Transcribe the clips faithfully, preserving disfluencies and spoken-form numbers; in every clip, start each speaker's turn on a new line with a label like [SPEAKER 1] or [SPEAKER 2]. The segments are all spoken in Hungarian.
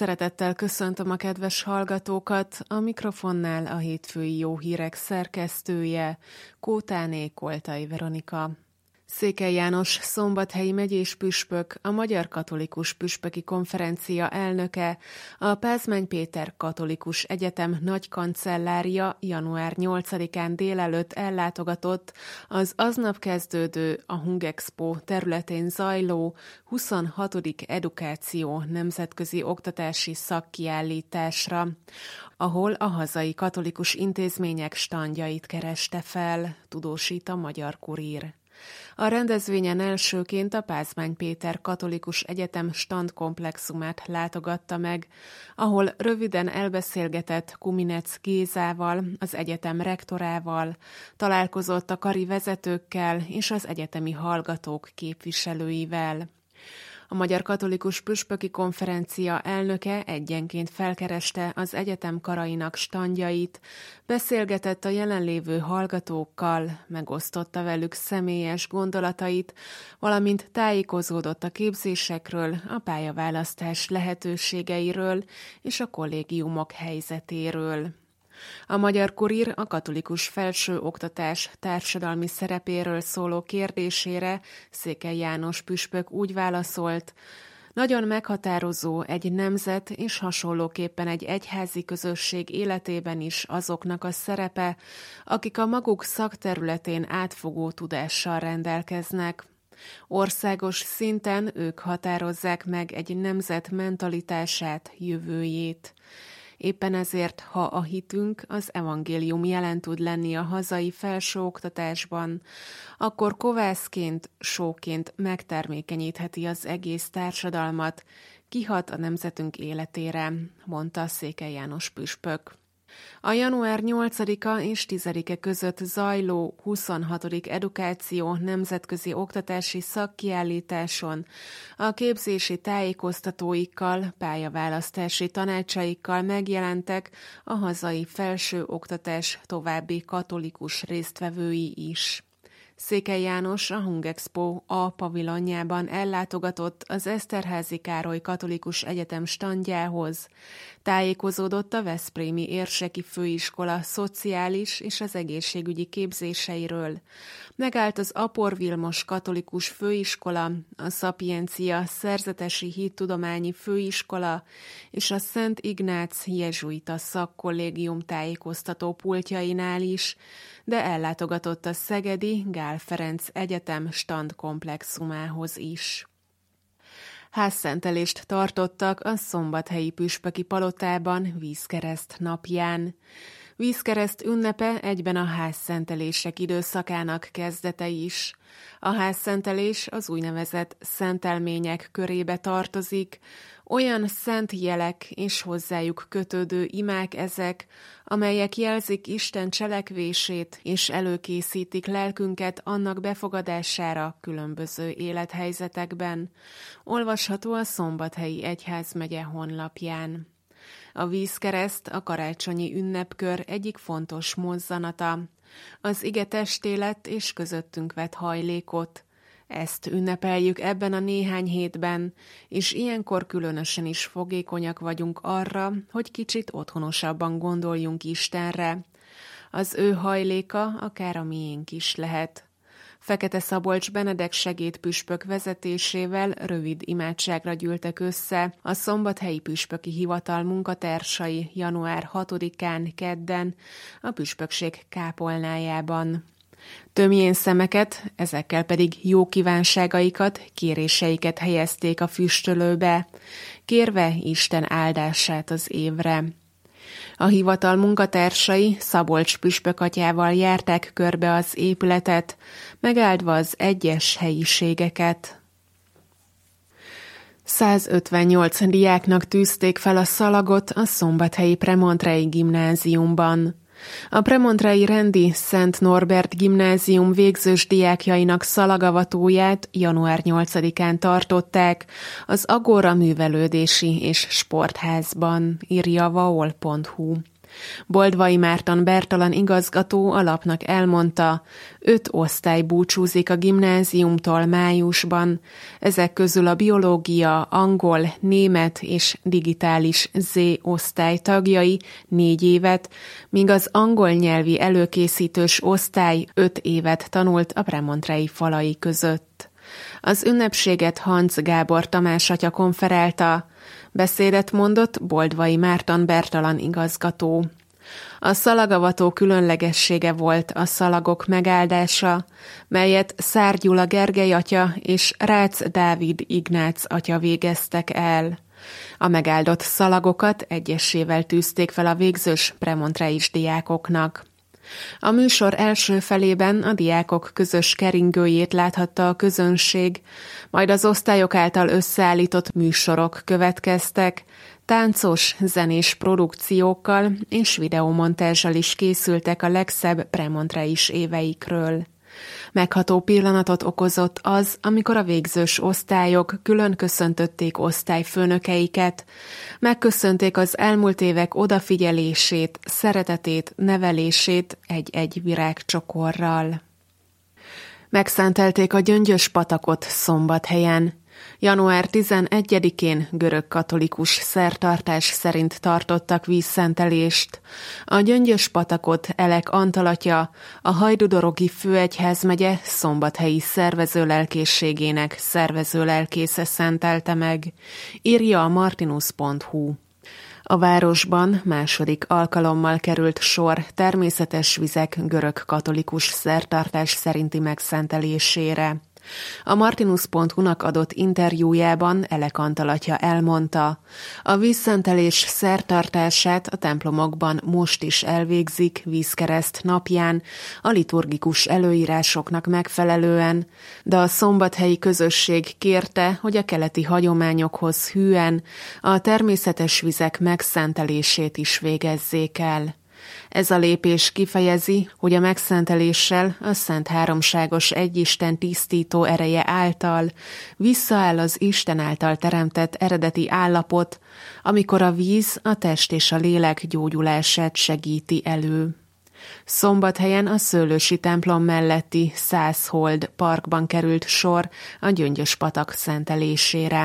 [SPEAKER 1] szeretettel köszöntöm a kedves hallgatókat, a mikrofonnál a hétfői Jó Hírek szerkesztője, Kótáné Koltai Veronika. Székely János szombathelyi megyés püspök, a Magyar Katolikus Püspöki Konferencia elnöke, a Pázmány Péter Katolikus Egyetem nagykancellárja január nyolcadikán délelőtt ellátogatott az aznap kezdődő a Hungexpo területén zajló huszonhatodik Edukáció nemzetközi oktatási szakkiállításra, ahol a hazai katolikus intézmények standjait kereste fel, tudósít a Magyar Kurír. A rendezvényen elsőként a Pázmány Péter Katolikus Egyetem standkomplexumát látogatta meg, ahol röviden elbeszélgetett Kuminec Gézával, az egyetem rektorával, találkozott a kari vezetőkkel és az egyetemi hallgatók képviselőivel. A Magyar Katolikus Püspöki Konferencia elnöke egyenként felkereste az egyetem karainak standjait, beszélgetett a jelenlévő hallgatókkal, megosztotta velük személyes gondolatait, valamint tájékozódott a képzésekről, a pályaválasztás lehetőségeiről és a kollégiumok helyzetéről. A Magyar Kurír a katolikus felsőoktatás társadalmi szerepéről szóló kérdésére Székely János püspök úgy válaszolt: nagyon meghatározó egy nemzet és hasonlóképpen egy egyházi közösség életében is azoknak a szerepe, akik a maguk szakterületén átfogó tudással rendelkeznek. Országos szinten ők határozzák meg egy nemzet mentalitását, jövőjét. Éppen ezért, ha a hitünk, az evangélium jelen tud lenni a hazai felsőoktatásban, akkor kovászként, sóként megtermékenyítheti az egész társadalmat, kihat a nemzetünk életére, mondta Székely János püspök. A január nyolcadika és tizedike között zajló huszonhatodik Edukáció nemzetközi oktatási szakkiállításon a képzési tájékoztatóikkal, pályaválasztási tanácsaikkal megjelentek a hazai felsőoktatás további katolikus résztvevői is. Székely János a Hungexpo A pavilonjában ellátogatott az Eszterházy Károly Katolikus Egyetem standjához, tájékozódott a Veszprémi Érseki Főiskola szociális és az egészségügyi képzéseiről, megállt az Apor Vilmos Katolikus Főiskola, a Szapiencia Szerzetesi Hittudományi Főiskola és a Szent Ignác jezsuita szakkollégium tájékoztató pultjainál is, de ellátogatott a szegedi Gál Ferenc Egyetem standkomplexumához is. Házszentelést tartottak a szombathelyi püspöki palotában vízkereszt napján. Vízkereszt ünnepe egyben a házszentelések időszakának kezdete is. A házszentelés az úgynevezett szentelmények körébe tartozik, olyan szent jelek és hozzájuk kötődő imák ezek, amelyek jelzik Isten cselekvését és előkészítik lelkünket annak befogadására különböző élethelyzetekben. Olvasható a Szombathelyi Egyházmegye honlapján. A vízkereszt a karácsonyi ünnepkör egyik fontos mozzanata. Az ige testé lett és közöttünk vett hajlékot. Ezt ünnepeljük ebben a néhány hétben, és ilyenkor különösen is fogékonyak vagyunk arra, hogy kicsit otthonosabban gondoljunk Istenre. Az ő hajléka akár a miénk is lehet. Fekete Szabolcs Benedek segédpüspök vezetésével rövid imádságra gyűltek össze a Szombathelyi Püspöki Hivatal munkatársai január hatodikán kedden a püspökség kápolnájában. Tömjén szemeket, ezekkel pedig jó kívánságaikat, kéréseiket helyezték a füstölőbe, kérve Isten áldását az évre. A hivatal munkatársai Szabolcs püspökatyával járták körbe az épületet, megáldva az egyes helyiségeket. százötvennyolc diáknak tűzték fel a szalagot a szombathelyi Premontrei gimnáziumban. A premontrei rendi Szent Norbert gimnázium végzős diákjainak szalagavatóját január nyolcadikán tartották az Agora művelődési és sportházban, írja vaol pont hu. Boldvai Márton Bertalan igazgató a lapnak elmondta, öt osztály búcsúzik a gimnáziumtól májusban, ezek közül a biológia, angol, német és digitális Z osztály tagjai négy évet, míg az angol nyelvi előkészítős osztály öt évet tanult a premontrei falai között. Az ünnepséget Hans Gábor Tamás atya konferálta, beszédet mondott Boldvai Márton Bertalan igazgató. A szalagavató különlegessége volt a szalagok megáldása, melyet Szár Gyula Gergely atya és Rácz Dávid Ignác atya végeztek el. A megáldott szalagokat egyesével tűzték fel a végzős premontreis diákoknak. A műsor első felében a diákok közös keringőjét láthatta a közönség, majd az osztályok által összeállított műsorok következtek, táncos, zenés produkciókkal és videómontázsal is készültek a legszebb premontreis éveikről. Megható pillanatot okozott az, amikor a végzős osztályok külön köszöntötték osztályfőnökeiket, megköszönték az elmúlt évek odafigyelését, szeretetét, nevelését egy-egy virágcsokorral. Megszentelték a Gyöngyös patakot Szombathelyen. január tizenegyedikén görög-katolikus szertartás szerint tartottak vízszentelést. A Gyöngyös patakot Elek Antal-atya, a hajdudorogi főegyházmegye szombathelyi szervezőlelkészségének szervezőlelkésze szentelte meg, írja a martinus pont hu. A városban második alkalommal került sor természetes vizek görög-katolikus szertartás szerinti megszentelésére. A martinus pont hu-nak adott interjújában Elek Antal atya elmondta, a vízszentelés szertartását a templomokban most is elvégzik vízkereszt napján, a liturgikus előírásoknak megfelelően, de a szombathelyi közösség kérte, hogy a keleti hagyományokhoz hűen a természetes vizek megszentelését is végezzék el. Ez a lépés kifejezi, hogy a megszenteléssel a Szent Háromságos Egyisten tisztító ereje által visszaáll az Isten által teremtett eredeti állapot, amikor a víz a test és a lélek gyógyulását segíti elő. Szombathelyen a Szőlősi templom melletti Százhold parkban került sor a Gyöngyös patak szentelésére.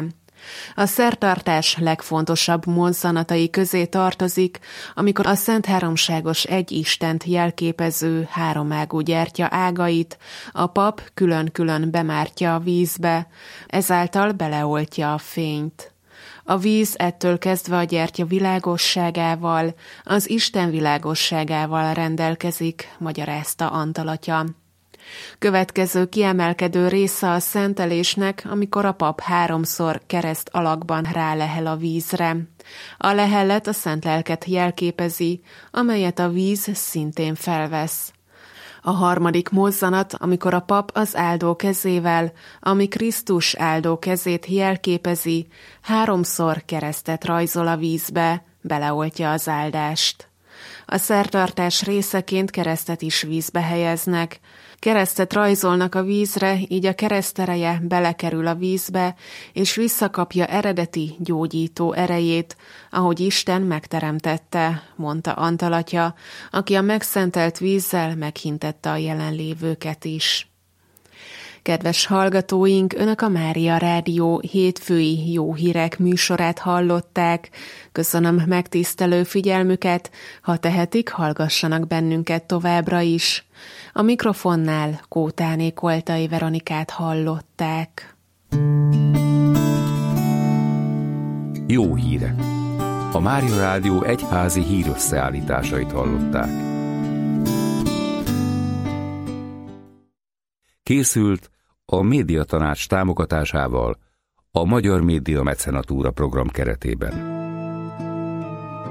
[SPEAKER 1] A szertartás legfontosabb mozzanatai közé tartozik, amikor a Szent Háromságos Egy Istent jelképező háromágú gyertya ágait a pap külön-külön bemártja a vízbe, ezáltal beleoltja a fényt. A víz ettől kezdve a gyertya világosságával, az Isten világosságával rendelkezik, magyarázta Antal atya. Következő kiemelkedő része a szentelésnek, amikor a pap háromszor kereszt alakban rálehel a vízre. A lehellet a szent lelket jelképezi, amelyet a víz szintén felvesz. A harmadik mozzanat, amikor a pap az áldó kezével, ami Krisztus áldó kezét jelképezi, háromszor keresztet rajzol a vízbe, beleoltja az áldást. A szertartás részeként keresztet is vízbe helyeznek. Keresztet rajzolnak a vízre, így a kereszt ereje belekerül a vízbe, és visszakapja eredeti gyógyító erejét, ahogy Isten megteremtette, mondta Antal atya, aki a megszentelt vízzel meghintette a jelenlévőket is. Kedves hallgatóink, Önök a Mária Rádió hétfői Jó Hírek műsorát hallották. Köszönöm megtisztelő figyelmüket, ha tehetik, hallgassanak bennünket továbbra is. A mikrofonnál Kótáné Koltai Veronikát hallották.
[SPEAKER 2] Jó hírek! A Mária Rádió egyházi hírösszeállításait hallották. Készült a Médiatanács támogatásával a Magyar Média Mecenatúra program keretében.